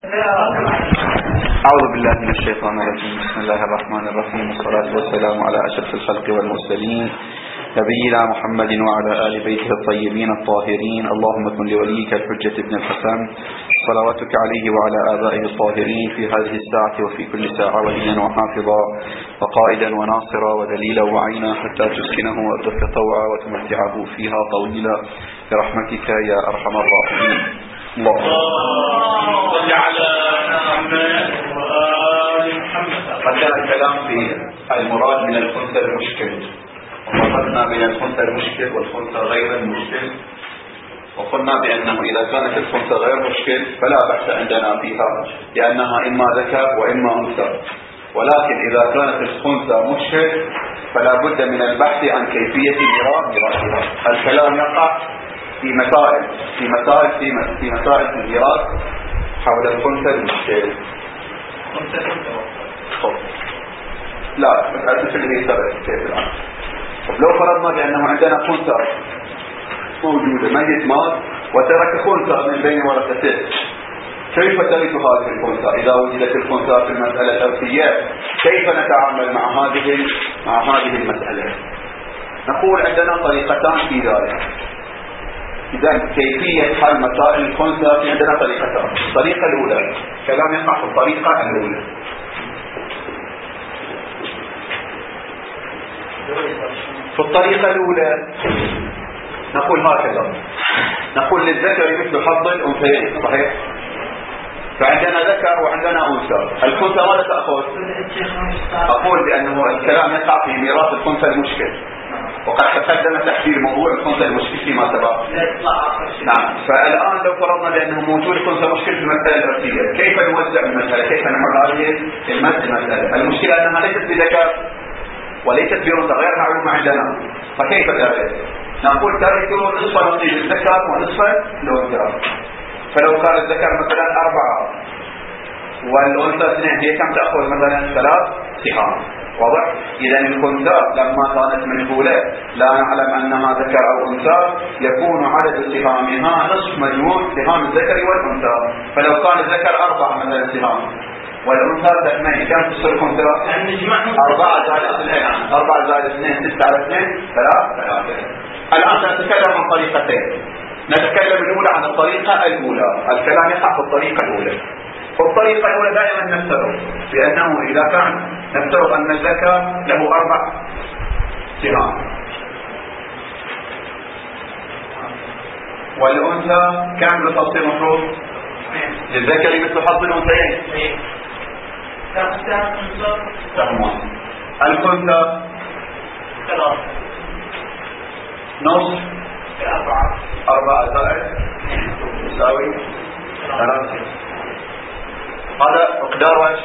أعوذ بالله من الشيطان الرجيم. بسم الله الرحمن الرحيم، والصلاة والسلام على أشرف الخلق والمرسلين نبينا محمد وعلى آل بيته الطيبين الطاهرين. اللهم كن لوليك الحجة ابن الحسن صلواتك عليه وعلى آبائه الطاهرين في هذه الساعة وفي كل ساعة وليا وحافظا وقائدا وناصرا ودليلا وعينا حتى تسكنه أرضك طوعا وتمتعه فيها طويلا برحمتك يا أرحم الراحمين. اللهم صل على محمد وآل محمد. بدأ الكلام في المراد من الخنثى المشكل، وفرقنا بين الخنثى المشكل والخنثى غير المشكل، وقلنا بأنه إذا كانت الخنثى غير مشكل فلا بحث عندنا فيها لأنها إما ذكر وإما أنثى، ولكن إذا كانت الخنثى مشكل فلا بد من البحث عن كيفية ميراثها. الكلام يقع في مسائل الميراث حول الخنثى المشكل. لا مسألة اللي هي كيف الآن. لو فرضنا بأنه عندنا خنثى موجودة ميت مات وترك خنثى من بين ورثته، كيف ترث هذه الخنثى؟ إذا وجدت الخنثى في المسألة الإرثية كيف نتعامل مع هذه المسألة؟ نقول عندنا طريقتان في ذلك. إذا كيفية حل مسائل الخنثى في عندنا طريقتان. الطريقة الأولى كلام يقع في الطريقة الأولى. في الطريقة الأولى نقول هكذا، نقول للذكر مثل حظ الأنثيين، صحيح؟ فعندنا ذكر وعندنا أنثى، الخنثى ماذا تأخذ؟ أقول بأنه الكلام يقع في ميراث الخنثى المشكل، وقد تقدم تحديد موضوع الخنثى المشكل فيما سبق. نعم. فالآن لو فرضنا بأنه موجود خنثى مشكل في المسألة الإرثية، كيف نوزع المسألة؟ كيف نحل هذه المسألة؟ المشكلة أنها ليست بذكر وليست بأنثى، غير معلومة عندنا، فكيف ترث؟ نقول ترث نصف نصيب الذكر ونصف الأنثى. فلو كان الذكر مثلا 4 والأنثى 2، هي كم تأخذ؟ مثلا 3 سهام. واضح؟ إذا الخنثى لما كانت منقولة لا نعلم أنها ذكر أو أنثى، يكون عدد سهامها نصف مجموع سهام الذكر والأنثى. فلو كان الذكر 4 مثلا سهام والأنثى 8، كم تصير الخنثى؟ 4 زائد 2 6 على 2 3. الآن سنتكلم عن طريقتين. نتكلم الأولى عن الطريقة الأولى. الكلام يقع في الطريقة الأولى. والطريقة الأولى دائما نفترض بأنه إذا كان نفترض أن الذكر له 4 سهام والأنثى كم بالتفصيل مفروض؟ للذكر مثل حظ الأنثيين سهمان. الأنثى 3 نصف 4 زائد يساوي 3. هذا مقدار وجه.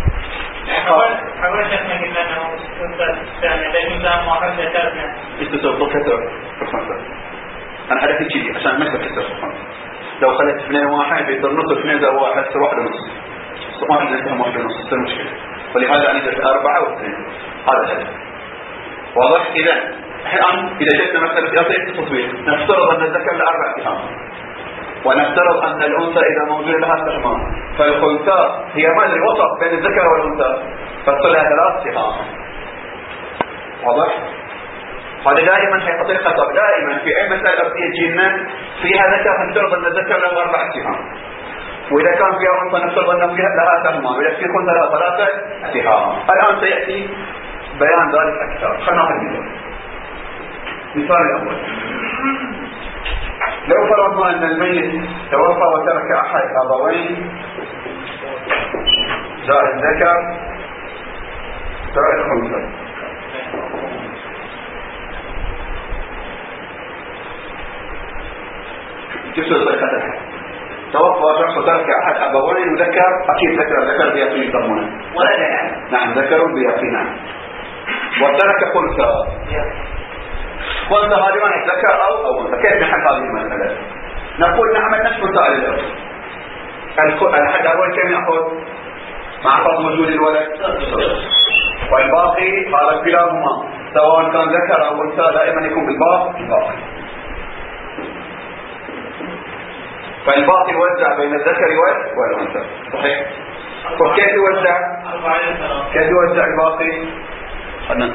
حاول شيخنا قلنا انه الثاني لكن لا واحد ثالثنا يستوى كثر. انا حدثت شيء عشان ما يكثر. لو خليت 2 1 بيصير نص 2 زائد 1 تصير 1 ونص. الصومال اللي فيها 1 ونص تصير مشكله، ولهذا انا درت 4 و2. هذا الهدف. واضح؟ اذا الان اذا جبنا مساله يعطي التطبيق، نفترض ان الذكر له 4 سهام، ونفترض أن الأنثى إذا موجود لها سهمان، فالخنثى هي ما الوسط بين الذكر والأنثى، فتصل لها 3 سهام. واضح؟ هذا دائما هي طريقة خطأ. دائما في أي مسألة أرثية تجينا فيها ذكر نفترض أن الذكر له 4 سهام، وإذا كان فيها أنثى نفترض أن فيها لها سهمان، وإذا في خنثى لها 3 سهام. الآن سيأتي بيان ذلك أكثر. خلينا ناخذ مثال الأول. لو فرضنا أن الميت توفى وترك أحد أبوين زائد ذكر زائد أنثى، كيف طريقتها؟ توفى شخص وترك أحد أبوين وذكر، أكيد ذكر بيقين يسمونه ولا لا؟ نعم ذكر بيقين. وترك خنثى، خنثى هذه ما ذكر أو أنثى، كيف نحل هذه المسألة؟ نقول نعمل نفس مسائل الأرث. الأحد أول كم يأخذ؟ مع فرض وجود الولد، والباقي هذا كلاهما سواء كان ذكر أو أنثى دائما يكون بالباقي. فالباقي يوزع بين الذكر والأنثى. وكيف يوزع؟ كيف يوزع الباقي؟ خلنا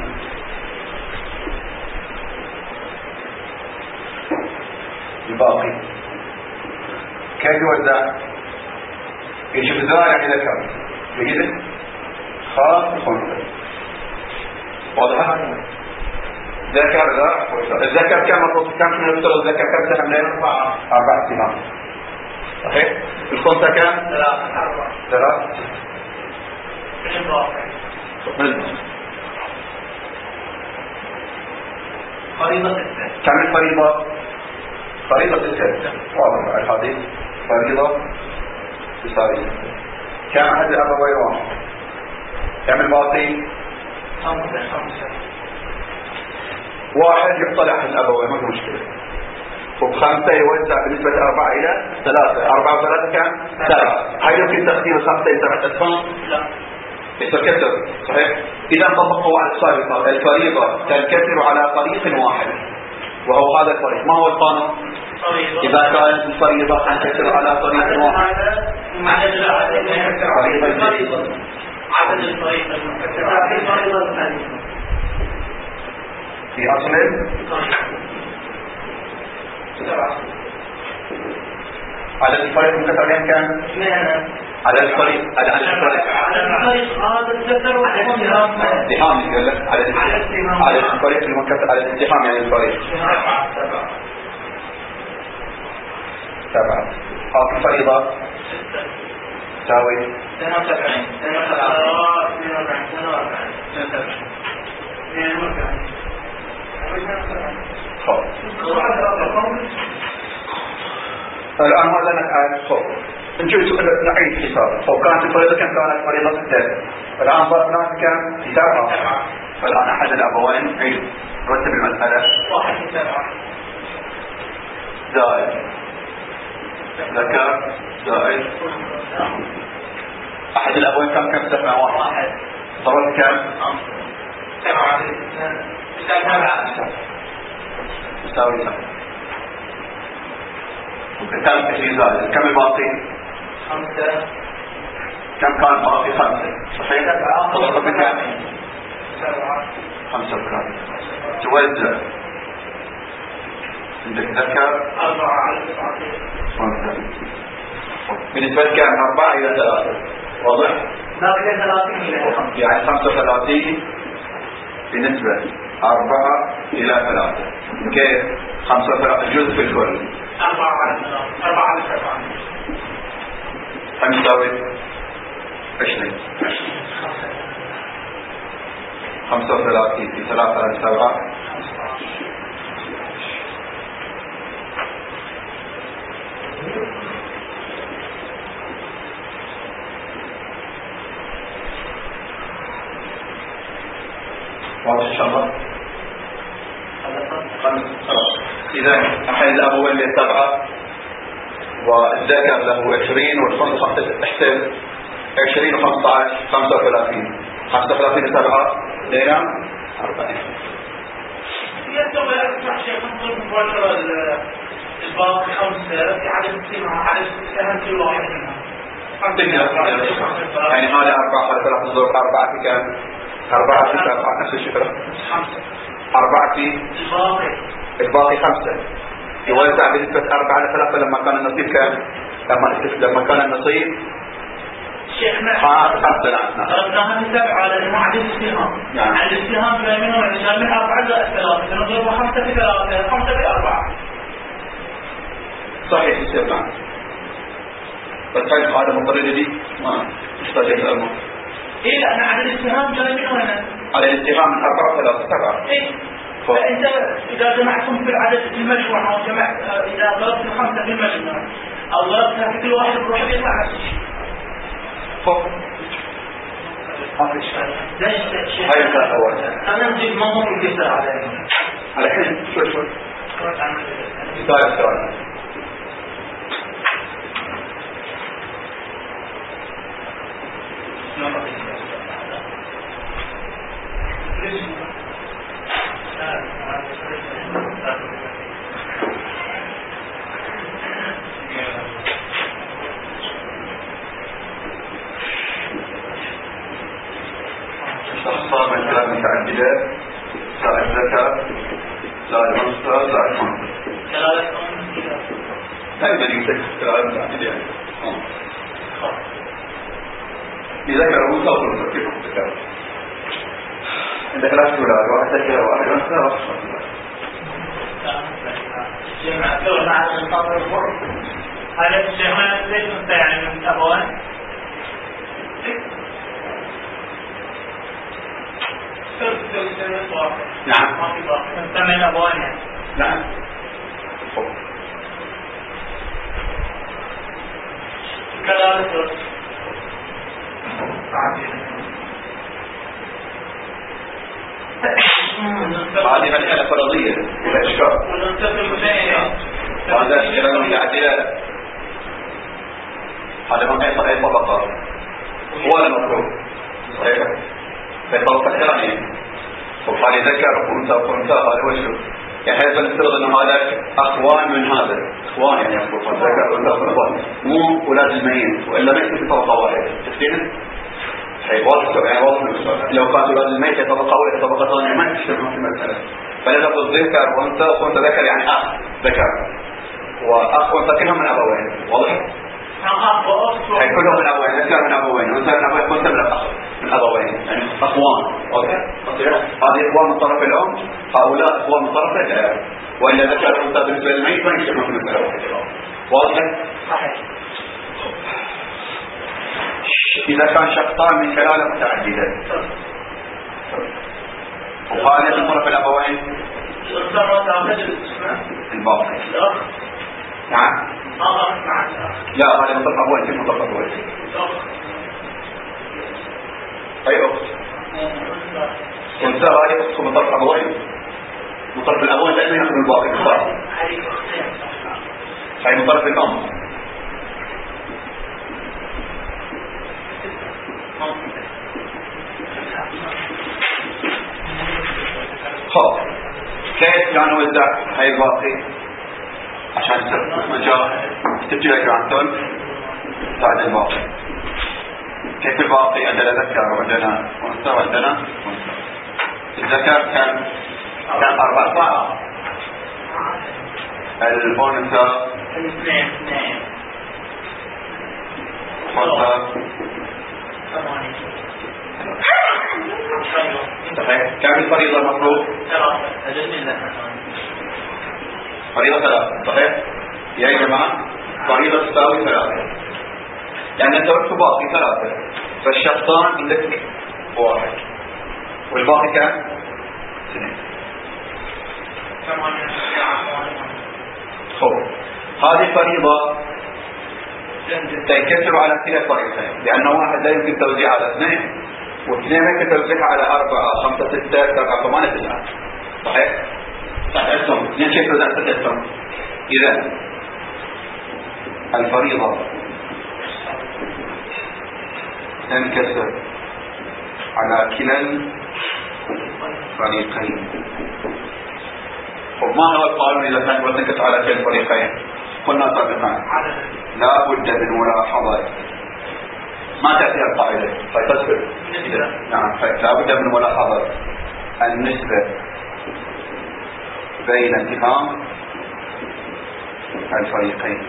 الباقي كيف يوزع؟ يشوف زارع إذا كان بجد خاص بخمسة. واضح؟ ذكر لا الذكر كم مفروض كم من يفترض الذكر كم سهم له؟ 4 سهام. صحيح؟ الخمسة كم؟ 3. فريضة 6. كم الفريضة؟ فريضة 6. واضح الحديث فريضة تساوي 6. كم أحد الأبوين واحد؟ كم الباقي؟ 5. واحد يحصل أحد الأبوين ما في مشكلة. وب5 يوزع بنسبة 4 إلى 3. 4 و3 كم؟ 3. هل يمكن تقسيم 5 إلى 7 أسهم؟ لا. يتكسر. صحيح؟ إذا طبقوا على السابقة الفريضة تنكسر على طريق واحد وهو هذا الطريق. ما هو القانون؟ إذا كانت الفريضة تنكسر على طريق واحد عدد الفريضة المنكسر في أصل عدد الفريق المنكسر كم كان؟ عدد الفريق هذا الذكر والانتهام يقول لك عدد الفريق المنكسر على الانتهام يعني الفريق 7. هذه الفريضة تساوي 42. الآن ماذا نفعل؟ نجوز نعيد الحساب. كانت الفريضة كم كانت؟ فريضة 6. الآن ضربناها كم؟ 7. فالآن أحد الأبوين عيد رتب المسألة 1 زائد ذكر زائد أحد الأبوين كم 7 1 ضرب كم؟ 7 يساوي 7. كم تشريع زائد كم الباقي؟ 5. كم كان باقي؟ 5. صحيح؟ ضرب كم؟ 5 توزع عندك ذكر 4 على 9 بالنسبة كم؟ 4 إلى 3. واضح؟ باقي 30 إلى 5 يعني 35 بنسبة 4 إلى 3. كيف؟ 5 جزء في الكل 4 على 7 كم يساوي؟ 20. 35 في 3 على 7 واضح إن شاء الله. إذا أحد الأبوين له 7 والذكر له 20 والخمسة احسب 20 و15 35. 35 7 لينا 40. يستوي أكثر شيء خمسة مباشرة الباقي 5 في عدد السهم كل واحد منها. يعني هذا 4 على 3 ضرب 4 في كم؟ 4 في 7 نفس الشكل 5. 4 في الباقي 5 يوزع بنسبة 4 على 3 لما كان النصيب كم؟ لما كان النصيب شيخنا 5 نعم. ضربناها ب 7 لأنه عدد السهام. على السهام جاي منه عشان من 4 زائد 3 فنضربه 5 في 3 5 في 4. صحيح يصير نعم. بس هذا بالطريقة دي ما يحتاج يسأل. إيه لأن عدد السهام جاي منه هنا. على الاتهام من 4 3 7. إيه فأنت إذا جمعتم في العدد في المجموعة أو جمعت إذا ضربت 5 في المجموعة أو ضربتها في كل واحد بروح يطلع نفس الشيء. ما في شيء. ليش هاي الكلام أول. أنا نجيب منظوم الكسر على الحين شوي سؤال متعددة زائد ذكر زائد أنثى زائد أنثى دائما يمسك كلالة متعددة يعني بذكر أنثى وأنثى كيف تذكر عندك لا تولاد واحد ذكر واحد أنثى واحد جمع كل مع الخطاب الحر هذا الشيخ ليش أنت يعني من أبوان نعم ما في باقي أنت من أبوان يعني نعم كذلك هذه مسألة فرضية ولا إشكال هذا كلام متعددة هذا ما يصل أي طبقة هو المطلوب صحيح في الطبقة الثانية وحالي ذكر وأنثى وأنثى هذا وجهه يعني هذا نفترض أن هذا أخوان من هذا أخوان يعني أخوان ذكر وأنثى وأخوان مو أولاد الميت وإلا ما يكون في طبقة واحدة تفهمين؟ واضح يعني واضح لو كانت أولاد الميت طبقة أولى طبقة ثانية ما تشتغلون في المسألة فلذا قلت ذكر وأنثى وأنثى ذكر يعني أخ ذكر وأخ وأنثى كلهم من أبوين واضح؟ أي كلهم من أبوين ذكر من أبوين وأنثى من أبوين وأنثى من الأخ من أبوين يعني أخوان واضح؟ هذه أخوان من طرف الأم هؤلاء أخوان من طرف الأب وإلا ذكر وأنثى بالنسبة للميت ما يشتغلون في المسألة واضح؟ صحيح إذا كان شقان من كلالة متعددة وهذا من طرف الأبوين الباقي نعم لا هذا من طرف أبوين كيف من طرف أبوين أي أخت أنثى هذه أخت من طرف أبوين من طرف الأبوين لأنه يأخذ الباقي بالطرف هي من طرف الأم خلاص كيف يعني نوزع هاي الباقي عشان مجال تجي لك عن ثلث بعد الباقي كيف الباقي عندنا ذكر وعندنا أنثى وعندنا أنثى الذكر كان 4 الأنثى 2 صحيح كم الفريضة المفروض 3 فريضة 3 صحيح يا جماعة فريضة تساوي 3 لأن التوقف باقي 3 فالشخصان لك 1 والباقي كم 2 خب هذه فريضة تنكسر على كلا الفريقين لأن واحد لا يمكن توزيع على 2 واثنين يمكن توزيعها على 4 5 6 7 8 9 صحيح؟ أسهم 2 كيف توزع 6 أسهم إذا الفريضة تنكسر على كلا الفريقين وما هو القانون إذا كان تنكسر على كلا الفريقين؟ قلنا سابقا لا بد من ملاحظة ما تأتي القاعدة فتصبر نعم لا بد من ملاحظة النسبة بين اتهام الفريقين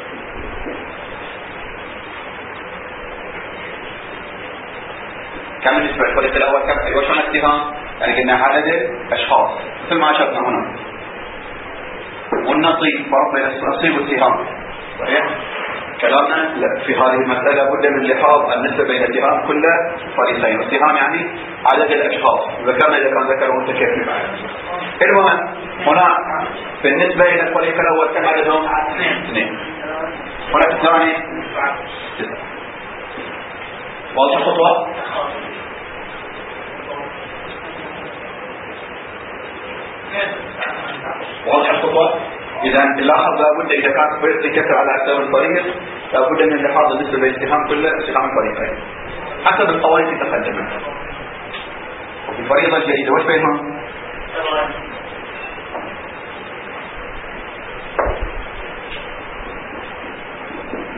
كم النسبة الفريق الأول كم أيوة شلون اتهام يعني قلنا عدد أشخاص مثل ما أشرنا هنا والنصيب فرق بين النصيب والاتهام صحيح كلامنا لا في هذه المسألة بد من لحاظ النسبة بين الاتهام كل فريقين والاتهام يعني عدد الأشخاص وذكرنا إذا كان ذكر وانت كيف معنا المهم هنا بالنسبة إلى الفريق الأول كم عددهم 2 هنا الثاني 9 واضح الخطوة واضح الخطوة إذا لاحظ لابد إذا كانت فريق تكسر على أكثر من طريق لابد من لحاظ النسبة بين اتهام كل اتهام الفريقين حسب القوانين اللي تقدمت وفي الفريضة الجديدة وش بينهم؟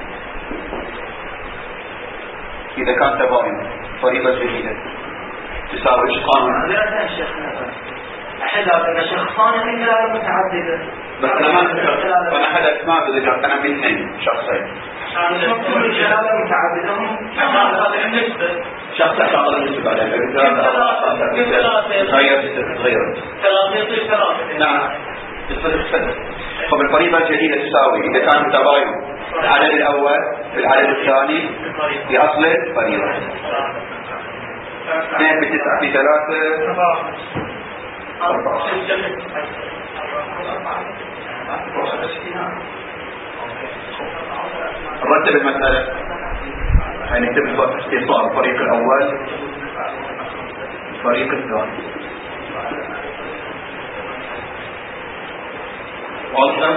إذا كان تباين فريضة جديدة تساوي ايش قانون؟ لا شيخ الحين لو شخصان في كلام متعددة بس انا ما ذكرت، انا حدث ما ذكرت، انا من اثنين شخصين. كل كلام متعددة هم نسبة شخص اعتقد النسبة بعدين تغير ثلاثة. نعم. طب الفريضة الجديدة تساوي إذا كان تباين العدد الأول بالعدد الثاني في أصل الفريضة 2 في 9 في 3 4. نرتب المسألة، يعني نكتب باختصار الفريق الأول الفريق الثاني. واضح؟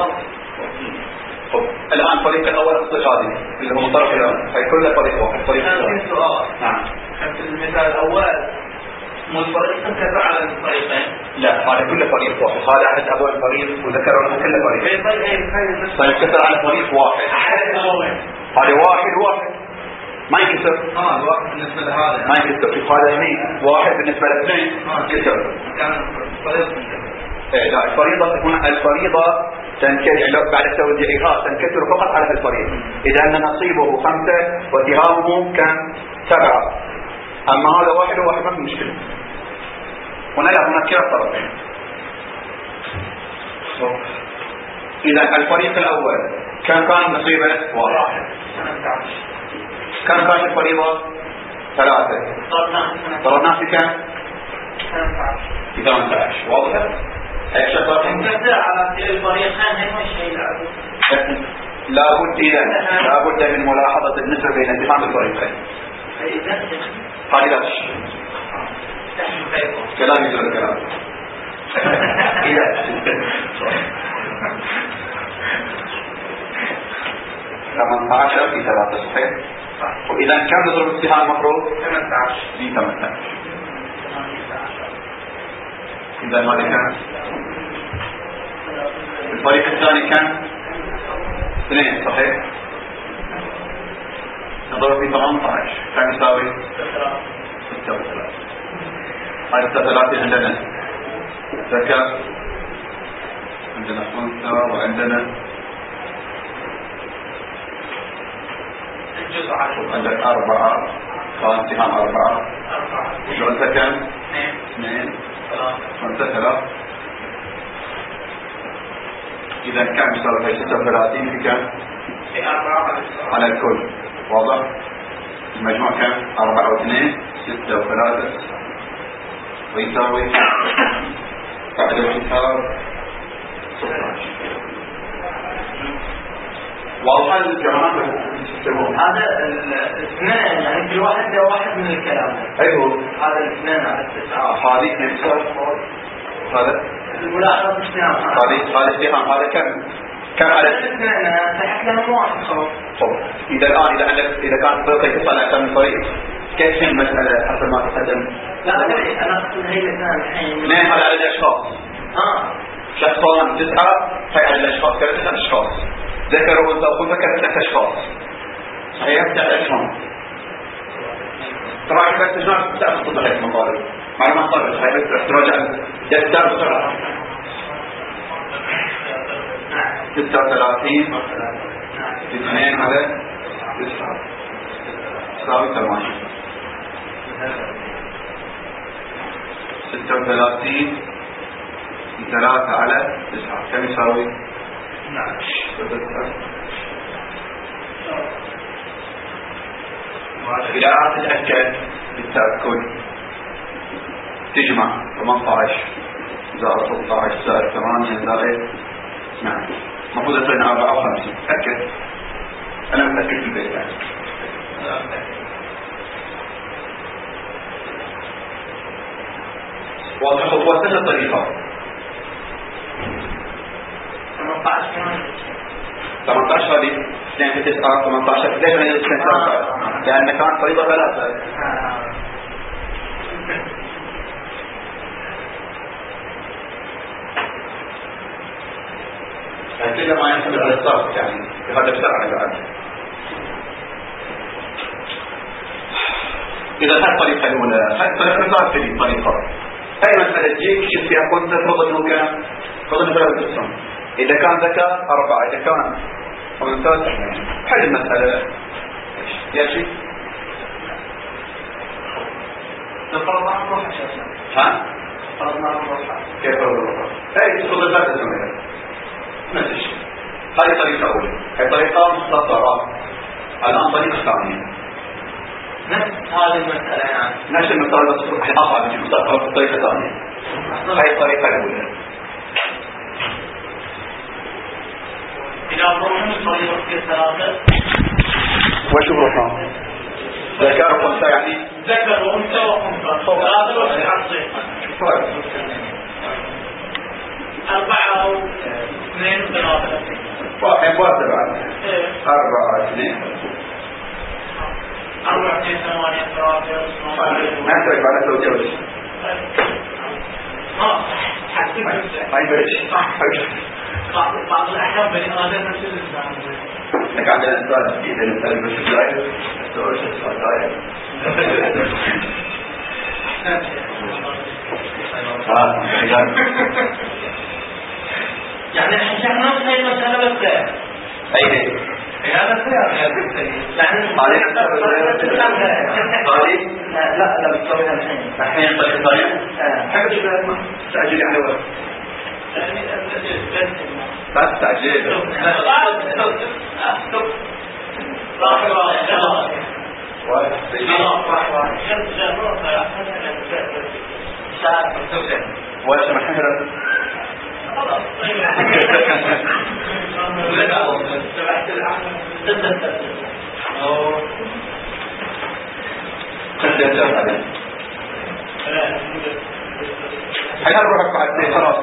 الآن الفريق الأول اقتصادي اللي هو الطرف الأول، هي كل فريق واحد. فريق الثاني سؤال. نعم. في المثال الأول مو الفريق كذا على الفريقين؟ لا، هذا كل فريق واحد. هذا أحد أول فريق وذكروا لنا كل فريق. طيب كسر على فريق واحد. هذا واحد ما يكسر. الواحد بالنسبة لهذا ما يكسر. هذا اثنين، واحد بالنسبة لاثنين كسر. كان الفريق لا، الفريضة تنكسر بعد التوزيعات، تنكسر فقط على الفريق. إذا أن نصيبه 5 واتهامه كان 7، أما هذا واحد ما في مشكلة. هنا كلا طرفين. إذا الفريق الأول كان نصيبه 1، كان الفريضة 3، طردناه في كم؟ في 18. واضح؟ انكسر على الفريقين هي مش شيء لابد من ملاحظة النسبة بين اتهام الفريقين. هذه لا كلام يجرى الكلام. 18 في 3 صحيح؟ وإذا كم نضرب الاتهام المفروض؟ 18 في 18. إذا ماذا كان؟ الفريق الثاني كان 2 صحيح؟ نضرب في 18 كم يساوي؟ 36. هذه 36 عندنا ذكر، عندنا أنثى، وعندنا عندك 4. كان اتهام 4 وشو كم؟ 2 3. إذا كم يساوي 36 في كم؟ في 4 على الكل. واضح؟ المجموع كم؟ 4 و2 6 و3 ويساوي بعد الحساب 16. واضح الجماعة تسوون هذا الاثنين، يعني كل واحد له واحد من الكلام. ايوه هذا الاثنين على 9. هذه نفسها هذا الملاحظة الاثنين. هذا اتهام. هذا كم على الاثنين تحت لهم واحد خلاص. إذا الآن إذا كان فريق يتصل أكثر من فريق كيف المسألة حسب ما تقدم؟ لا أنا أقصد هي الاثنين الحين. 2 هذا على الأشخاص. شخصان 9 هي على الأشخاص. 9 أشخاص ذكر وأنثى وذكر 3 أشخاص صحيح؟ 3 أشخاص. تراجع بس تجمع تعرف تطلع المطالب مع ما طلعت هاي بس تراجع دفتر بسرعة. 36 2 على 9 تساوي 8. 36 3 على 9 كم يساوي؟ 12. إذا تتأكد بالتأكد تجمع 18 زائد 16 زائد 8 زائد 12 المفروض يصير 54. تأكد. أنا متأكد في البيت يعني. واضح وسهل الطريقة. 18 هذه 2 في 9 18. ليش أنا يصير 9؟ لأن كانت فريضة 3. كل ما يحمل على الصرف يعني هذا بسرعة بعد. إذا هاي الطريقة الأولى، هاي الطريقة الثالثة طريقة. أي مسألة تجيك شيء فيها كنت تفرض إنه كان فرض 3 إذا كان ذكر 4، إذا كان أنثى 2. حل المسألة يا شيء. فرضنا الروح أساسا. ها؟ فرضنا الروح. كيف فرض الروح؟ أي تفرض 3 نفس الشيء. هذه طريقة أولى. هي طريقة مختصرة. الآن طريقة ثانية. نفس هذه المسألة يعني. نفس المسألة بس أصعب من مختصرة في طريقة ثانية. هاي الطريقة الأولى. إذا روحنا الطريقة في 3. وشو روحنا؟ ذكر وأنثى يعني؟ ذكر وأنثى وأنثى. 3 وحصين. 4 و 2 و 3. واحد بعد 4 2 4 2 8 3 ما يحتاج بعد لو جوز. هاي بريش. بعض الأحيان بني آدم نفس الإنسان. لك عندنا إنسان إذا الإنسان مش داير السؤال السؤال داير. يعني احنا هاي المسألة بس أي هذا خيار يعني لا بتسويها الحين طريقة ثانية حاجة شبه تأجيل على وقت لا تستعجل واش محمد حين نروح بعد خلاص.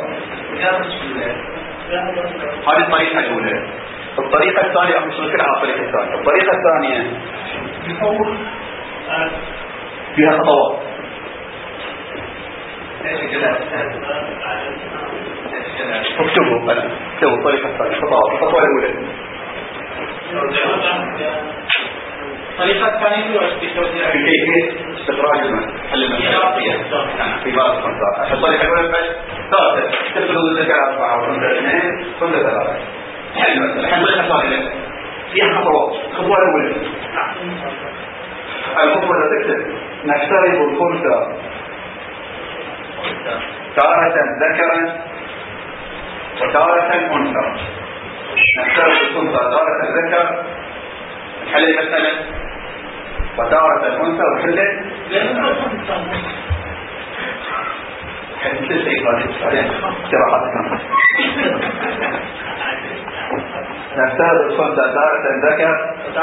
هذه الطريقة الأولى. الطريقة الثانية مش نذكر على الطريقة الثانية. الطريقة الثانية فيها خطوات. اكتبوا الطريقة الثانية خطوات. الخطوة الأولى الطريقة الثانية في كيفية استخراج حل المسألة في بعض الخطوات. الطريقة الأولى بس ثالثة تفرض الذكر 4 و 2 كل 3 حل المسألة. الطريقة الثانية فيها خطوات. الخطوة الأولى الخطوة التي تكتب نفترض الخلطة تارة ذكرا وتارة أنثى. نفترض الخلطة تارة ذكر حل المسألة وتارة أنثى وحل حل شيء قادم استراحات كم نفترض الخلطة تارة ذكر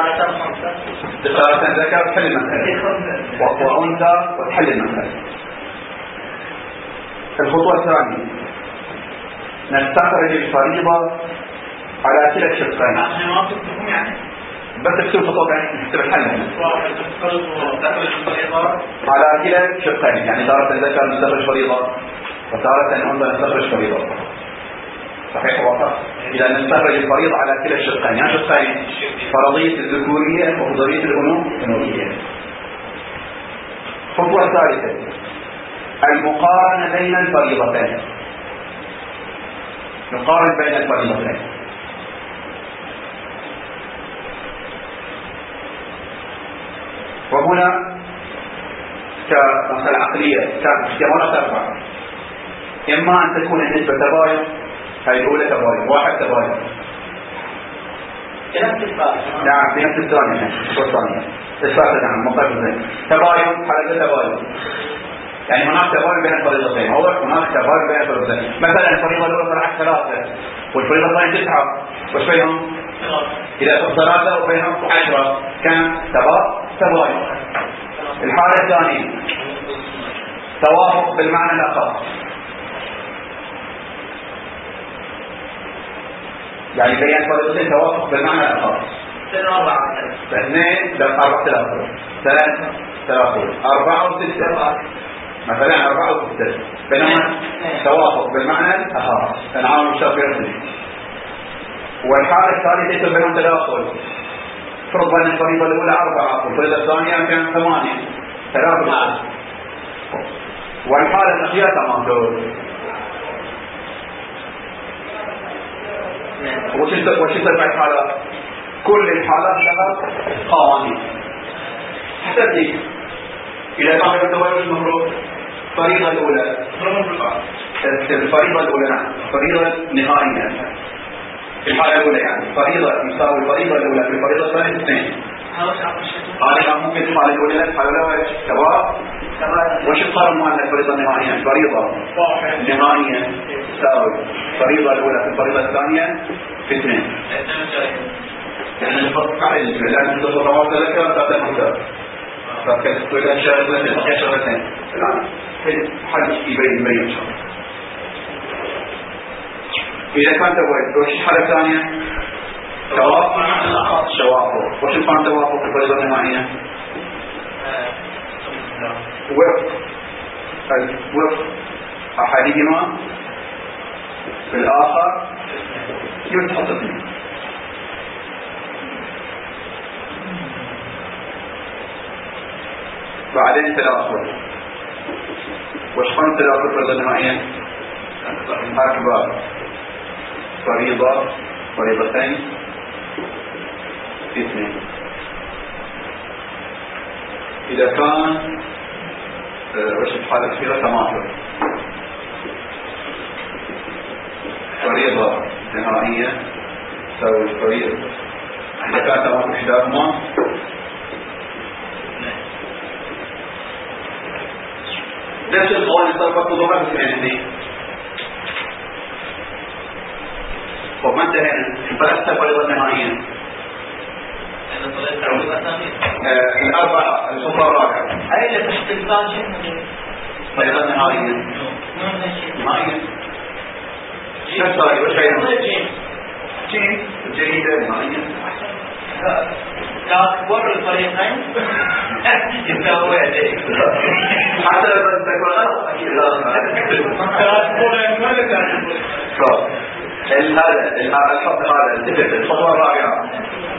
تارة ذكر حل المسألة وأنثى وتحل المسألة. الخطوة الثانية نستخرج الفريضة على كلا الشقين. بس تكتب خطوة يعني تكتب الحل على كلا الشقين يعني تارة الذكر نستخرج فريضة وتارة الأنثى نستخرج فريضة. صحيح واضح؟ إذا نستخرج الفريضة على كلا الشقين يعني شقين فرضية الذكورية وفرضية الأنوثية. الخطوة الثالثة المقارنة بين الفريضتين. نقارن بين الفريضتين. وهنا كمسألة عقلية كاحتمالات 4. إما أن تكون النسبة تباين. هذه الأولى تباين 1 تباين. نعم في نفس الثانية الثالثة نعم مقارنة تباين حالة تباين يعني هناك تباين بين الفريضتين. واضح هناك تباين بين الفريضتين. مثلا الفريضة الأولى طلعت 3 والفريضة الثانية 9 وش بينهم؟ إذا 3 وبينهم 10 كان تباين. الحالة الثانية توافق بالمعنى الآخر يعني بين الفريضتين توافق بالمعنى الآخر. 2 4 3 4 و 6 مثلا 4 و 6 بينما توافق بالمعنى الآخر تنعاون مشترك. والحالة الثالثة ليس بينهم تداخل. فرض أن الفريضة الأولى 4 والفريضة الثانية كان 8 3 والحالة النقية تمام. وش تسمع الحالات؟ كل الحالات لها قوانين. حسب لي إذا كان يتغير المفروض الفريضة الأولى نعم الفريضة نهائية في الحالة الأولى يعني فريضة يساوي الفريضة الأولى في الفريضة الثانية 2. هذا ممكن الحالة الأولى الحالة الأولى سواء. وش القرن مع الفريضة النهائية؟ الفريضة نهائية تساوي الفريضة الأولى في الفريضة الثانية في 2. يعني الفرق على الجميع لأن الضرورات لك تعطي حساب فكتبت لك شغلتين الآن حل يبين إن شاء الله. إذا كان توافق وش الحالة الثانية؟ توافق. وش كان توافق في الفريضة النهائية؟ وفق أحدهما في الآخر يتحقق منه. بعدين تداخل. وش كان تداخل في الفريضة النهائية؟ أكبر فريضتين في 2. إذا كان وش الحالة الأخيرة تماثل فريضة نهائية تساوي الفريضة إذا كان تماثل إحداهما نفس القوانين صرفت مضوعات في عندي. وما انتهينا فلست الفريضة النهائية الأربعة الخطوة الرابعة هاي اللي تحت الفاشن فريضة نهائية نهائية شو صار وشيء جين جيدة نهائية أكبر الفريقين يساوي عليك حتى لو تكون الخطوة الرابعة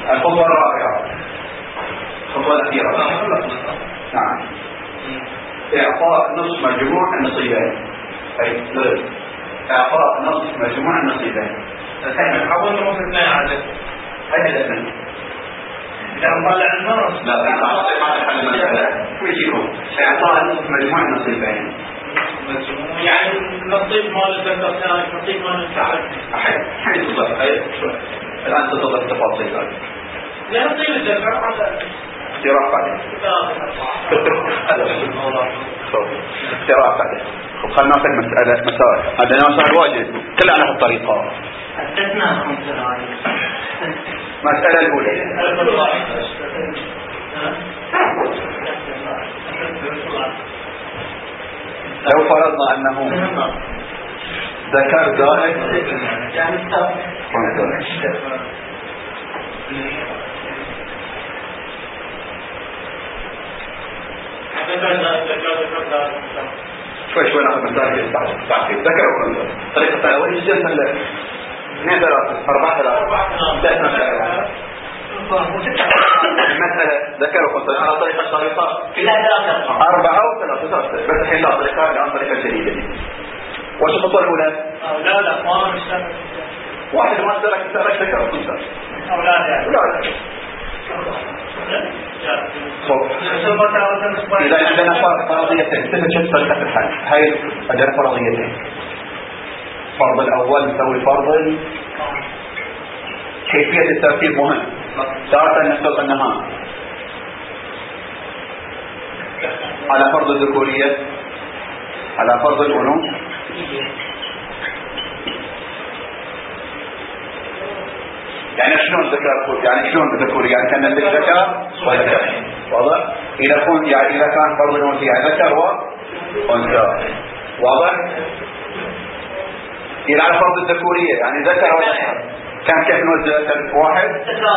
الخطوة الأخيرة نعم إعطاء نصف مجموع النصيبين أي إعطاء نصف مجموع النصيبين حاول نروح اثنين عدد هاي الاثنين إذا نطلع النص لا ما تحل المسألة ويجيكم إعطاء نصف مجموع النصيبين يعني النصيب مال الذكر ثاني النصيب مال الأنثى حين تضرب الآن تضرب التفاصيل هذه لا نصيب الذكر على اقتراح بعدين اقتراح بعدين خلنا ناخذ مسائل هذا مسائل واجد كلها على هالطريقة. مسألة الأولى لو فرضنا أنه ذكر زائد شوي ناخذ مسائل بعد ذكر ولا طريقة الأول يجلس 2 3 4 3 مثلا ذكر وخصوصا على طريقة سابقة 4 و 3 بس الحين لا طريقة الآن طريقة جديدة. وش الخطوة الأولى؟ لا ما مشترك واحد ما اشترك ذكر وخصوصا أولاد إذا عندنا فرضيتين تفجد طريقة الحل هاي عندنا فرضيتين. الفرض الأول نسوي فرض كيفية الترتيب مهم تارة نسبق النهار على فرض الذكورية على فرض الأنوث يعني شلون ذكر يعني شلون الذكورية يعني كان عندك ذكر وذكر واضح. إذا كان فرض الأنوث يعني ذكر وأنثى واضح. إذا على فرض الذكورية يعني ذكر وذكر كان كيف نوزع واحد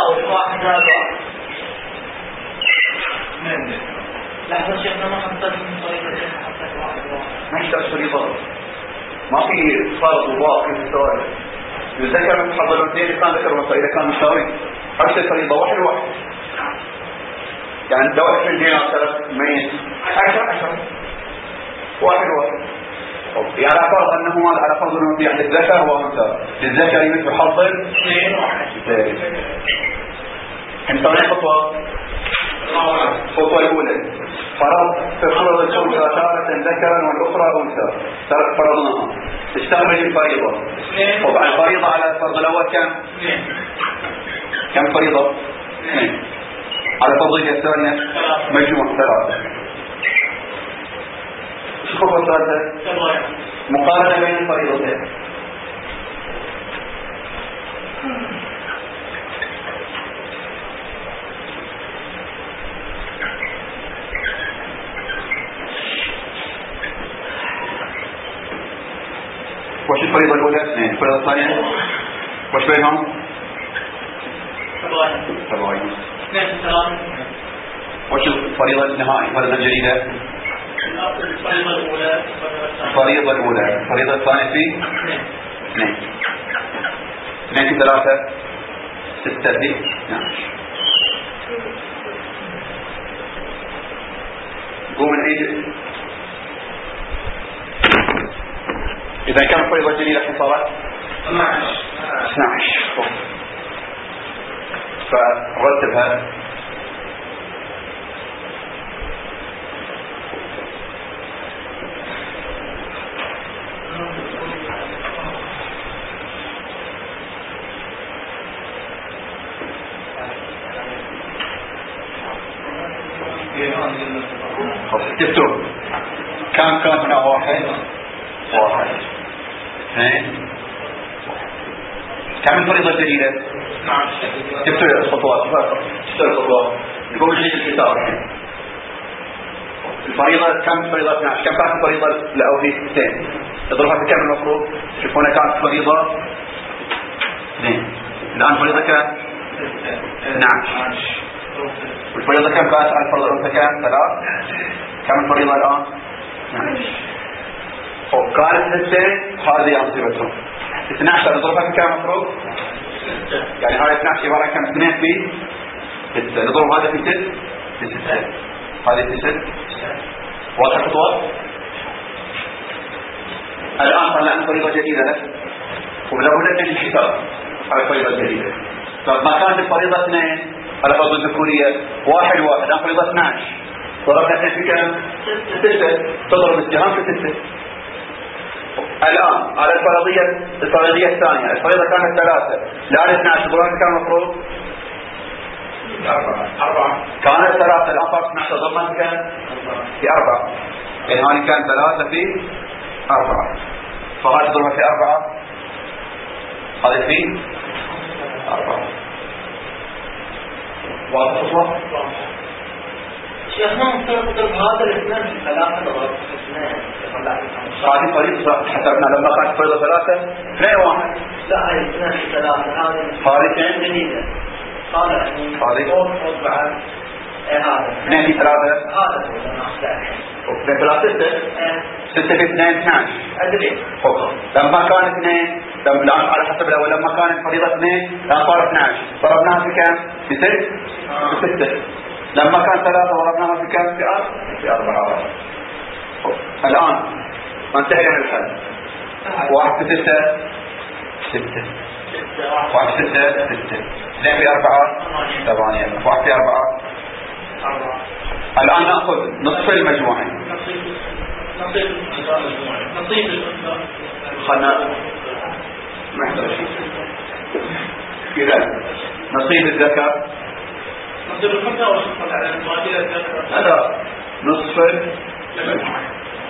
لحظة شيخنا ما حطت من طريقة ما يحتاج فريضة ما في فرض وباقي في السؤال يذكر من حضر الاثنين كان ذكر وانثى إذا كان مساوي عكس الفريضة واحد يعني لو 20 دينار ميت 10 واحد. يعني على فرض أنه ماذا؟ على فرض أنه في عند الذكر وأنثى، للذكر مثل حظ الاثنين. انتظر الخطوة الأولى فرض الأنثى تارة ذكرا والأخرى أنثى، فرضناها تستخرج الفريضة. طبعا الفريضة على الفرض الأول كم فريضة؟ 2. على الفرضية الثانية مجموع 3. الخطوة الثالثة مقارنة بين الفريضتين. وش الفريضة الأولى؟ 2. الفريضة الثانية وش بينهم؟ 7. وش الفريضة النهائية؟ الفريضة الجديدة؟ الفريضة الأولى. الفريضة الثانية في 2. 2 في 3 6 في 12. قوم نعيد. إذا كم الفريضة الجديدة الحين صارت؟ 12. فرتبها. جبتوا كم كان هنا؟ 1 2. كم الفريضة الجديدة؟ جبتوا الخطوات. نقول نعيد الحساب. الفريضة كم؟ فريضة 12. كم كانت الفريضة الأولى؟ 2. اضربها في كم المفروض؟ شوفوا هنا كانت فريضة 2. الآن فريضة كم؟ 12. والفريضة كم كانت على الفرض الأنثى؟ كم؟ 3. كم الفريضة الآن؟ 12. كانت 6. هذه أنصبتهم 12. نضربها في كم مفروض؟ 6. يعني هاي 12 عبارة كم؟ 2 في 6. نضرب هذا في 6 في 6. هذه في 6. واضح الخطوات؟ الآن طلعنا فريضة جديدة وبدأ نجي الحساب على الفريضة الجديدة. ما كانت الفريضة 2 على فرض الذكورية 1 الآن فريضة 12. ضربنا 2 في كم؟ 6. تضرب السهام في 6. الآن على الفرضية الثانية الفريضة كانت 3 الآن 12. ضربنا كم مفروض؟ 4. كانت 3 الآن صارت 12. ضربنا في كم؟ في 4. يعني هذه كانت 3 في 4. فهذه تضربها في 4. هذه في 4. واضح الخطوة؟ شيخنا نضرب هذا الاثنين في 3 ضرب 2. هذه فريضة حسبنا لما كانت فريضة 3 2 1. لا هاي 2 في 3 هذه 2 جديدة. هذا يعني فوق بعد هذا 2 في 3. هذا هو انا احتاج 2 في 6 في 2 12. ادري فوق لما كان 2 الآن على حسب الأول لما كانت فريضة 2 الآن صار 12. ضربناها في كم؟ في 6 في 6. لما كان 3 ضربناها في كم؟ في 4. الآن انتهينا من الحل. 1 في 6 6. 1 في 6 6. 2 في 4 8. 1 في 4. الآن نأخذ نصف المجموعين. نصيب خلنا محتاج إذا نصيب الذكر نصيب الخمسة ونصف على المعادلة. هذا نصف المجموعين.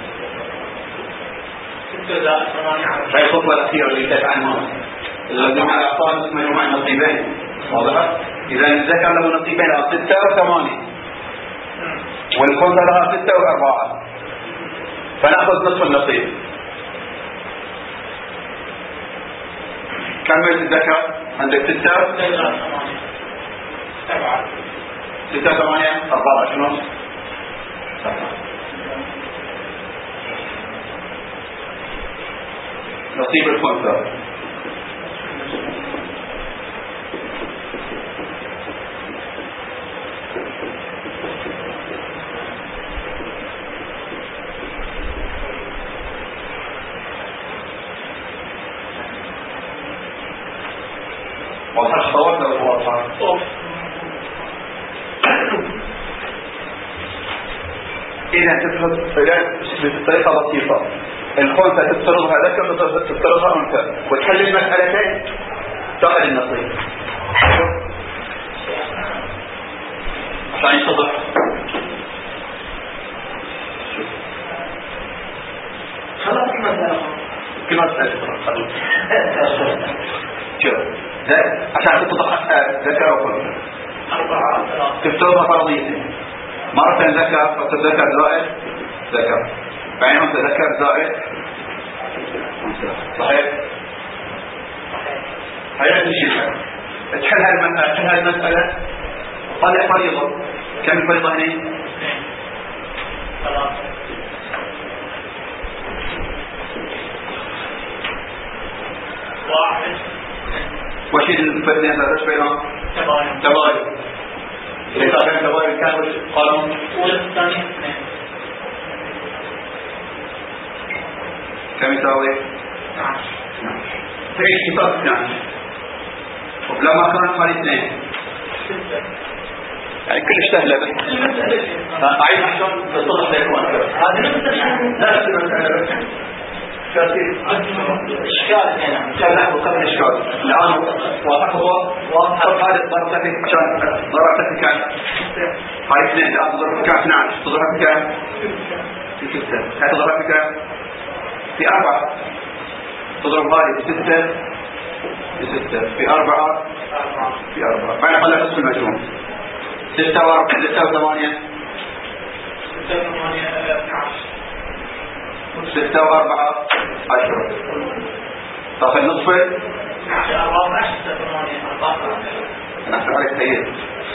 6 زائد 8. هاي الخطوة الأخيرة اللي كانت عنها لازم على أعطاء نصف مجموعين نصيبين. واضح؟ إذا الذكر له نصيبين 6 و8 والخنثى لها 6 و4. فنأخذ نصف النصيب. كم بيت الذكر؟ عندك 6 7 6 8 14 نص 7. نصيب الخنثى إذا بطريقة بسيطة الخنثى تفترضها ذكر تفترضها أنثى وتحل المسألتين تأخذ النصيب عشان يتضح. خلاص كل مسألة شوف عشان تتضح ذكر وخنثى تفترضها فرضيتين مرة ذكر فتذكر زائد ذكر بعدين أنت ذكر زائد صحيح؟ هيا نشيلها تحل هالمسألة طلع فريضة كم الفريضة هنا؟ واحد وشيل الفتنين هذا بينهم تباين إذا كان تباين كان وش قانون والثاني كم يساوي؟ تعيش كتاب 12 ولما كان صار 2 يعني كلش سهلة أعيد عشان تتضح لإخوان هذا نفس المسألة إشكال هنا كان له قبل إشكال الآن واضح هذا ضربتك عشان ضربتك كان هاي 2 الآن ضربتك كان 12 ضربتك كان في 6 هاي ضربتك كان في 4 تضرب هذه في 6 في 6 في 4 في 4 بعد ما لا نصف المجموع 6 و4 6 و8 6 و4 10 تاخذ نصفه 14 نحسب عليك سيد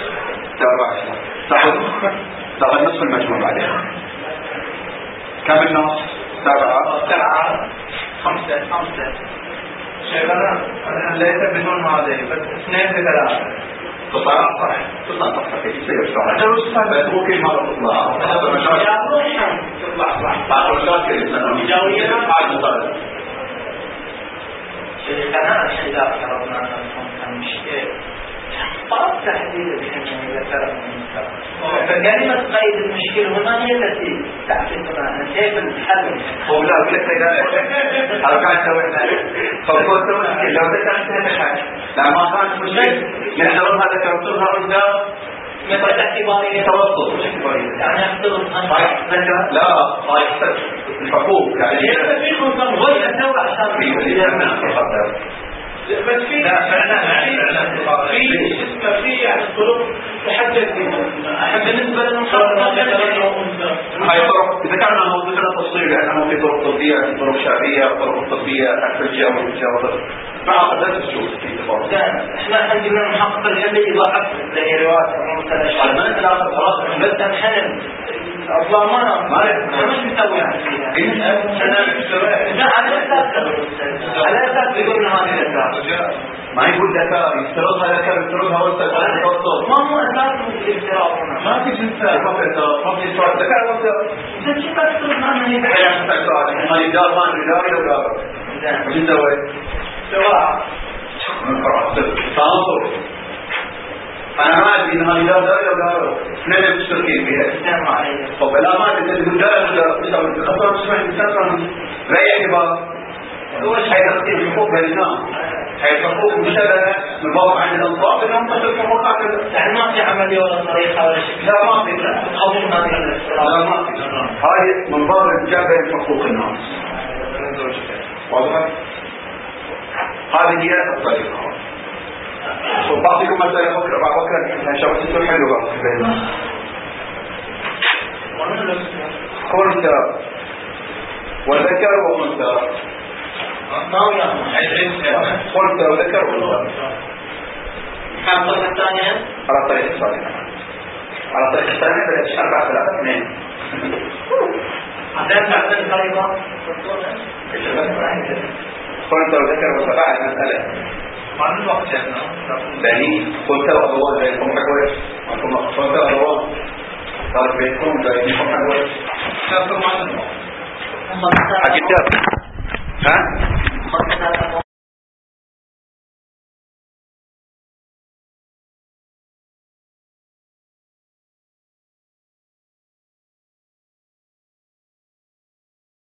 6 و4 تاخذ نصف المجموع بعدين كم النص 7 5 شيخنا ليس بدون هذه بس 2 في 3 تطلع صح في يصير صح بس ممكن ما تطلع هذا مشاكل تطلع مشاكل جويه عاد طالب شيخنا إذا افترضنا أن مشكلة طلب تحديد الحين ذكر المنكر فكلمة قيد المشكلة هنا هي التي تعطينا كيف الحل هو لا بلك إذا أرجع سوينا فقلت مشكلة لو ذكرت هذا الحاجة لما كانت مشكلة يحضرون هذا كرتونها قدام مثل اعتبارية توسط مش اعتبارية يعني يحضرون رايح ذكر لا رايح الحقوق يعني فيكم تنظر أسوأ عشان بس في يعني الطرق تحدد بالنسبة للمخاطرة هاي طرق إذا كان موضوع تفصيل لأنه في طرق طبية في طرق شعبية طرق طبية أكثر الجامعة والجامعة بعض لا تشوف في تفاصيل احنا عندنا المحقق الحلي يضعف زي روايات مثلا ما نتلاقى خلاص بس نحن أصلا ما مش مسوي فيها لا على أساس يقولنا هذه الأساس ما يقول ذكاء يفترضها ذكاء يفترضها وسط ما هو أساس الافتراض هنا ما في جنسات ما في إفتراض ذكاء وسط إذا شو تفترض ما هي ما يدار ما نداري لو دار وش نسوي؟ سواء تناصر أنا ما أدري إن هذه داري أو دارو اثنين مشتركين فيها طب لا ما أدري تقول داري أصلا مش فاهم إنسان لا اعتبار هو حيث الحقوق بيننا حيث الحقوق مشابهة من باب عن الأنصاف إنهم تصل حقوق هكذا يعني ما في عملية ولا طريقة ولا شيء لا ما في تحضر ما في لا ما في هاي من باب الإنجاب بين حقوق الناس واضح هذه هي الطريقة وبعطيكم مسألة بكرة بعد بكرة إن شاء الله تسوي حلوة خنثى وذكر وأنثى خنثى وذكر وأنثى كم الطريقة الثانية؟ على الطريقة الثانية على الطريقة الثانية بدأت 4 3 2 عشان تعطي الطريقة خنثى وذكر وأنثى بعد مسألة ما من وقت جاتنا بني خنثى وأبوان بينكم حكوية خنثى وأبوان صارت بينكم بينكم حكوية كم ما الكتاب ها